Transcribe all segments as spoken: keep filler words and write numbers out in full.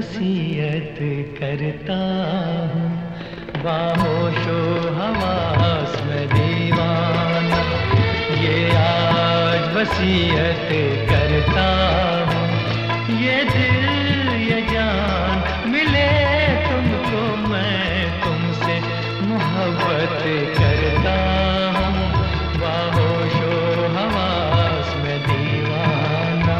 वसीयत करता हूँ, बाहोशो हवास में दीवाना, ये आज वसीयत करता हूँ। ये दिल ये जान मिले तुमको, मैं तुमसे मोहब्बत करता हूँ, बाहोशो हवास में दीवाना।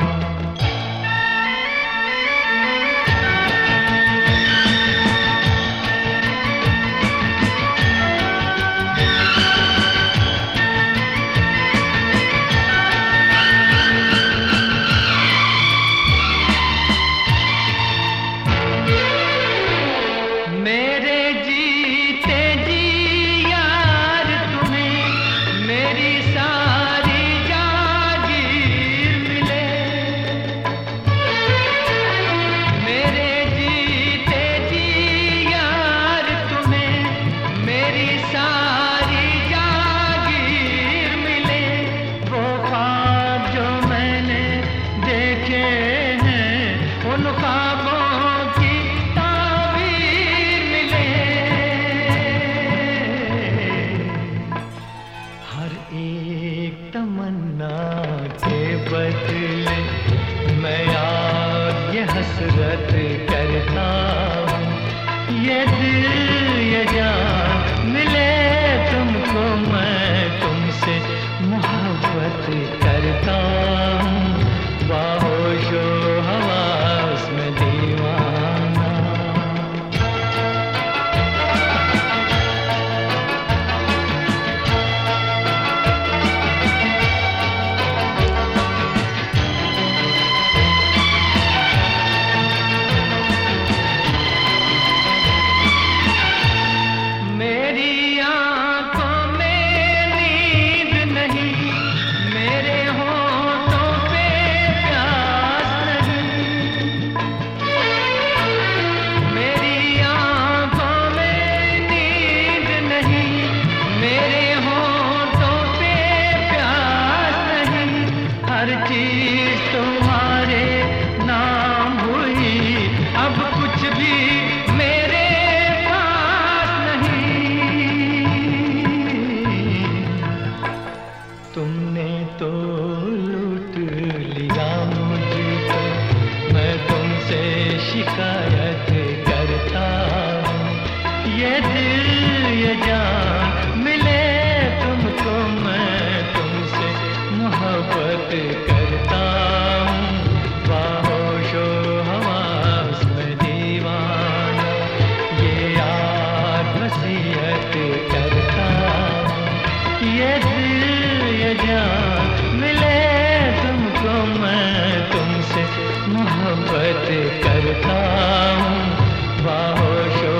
तमन्ना के बदले मैं आज ये हसरत करता हूँ, ये दिल ये जान मिले तुमको, मैं तुमसे मोहब्बत करता हूँ, बाहोशो हवास में दीवाना। हर चीज तुम्हारे नाम हुई, अब कुछ भी मेरे पास नहीं। तुमने तो लूट लिया मुझको, मैं तुमसे शिकायत करता हूँ, ये दिल ये जान मिले तुमको, मैं तुमसे मोहब्बत करता हूँ, बाहोशो हवास में दीवाना, ये आज वसीयत करता हूँ, ये दिल ये जान मिले तुमको, मैं तुमसे मोहब्बत करता हूँ, बाहोशो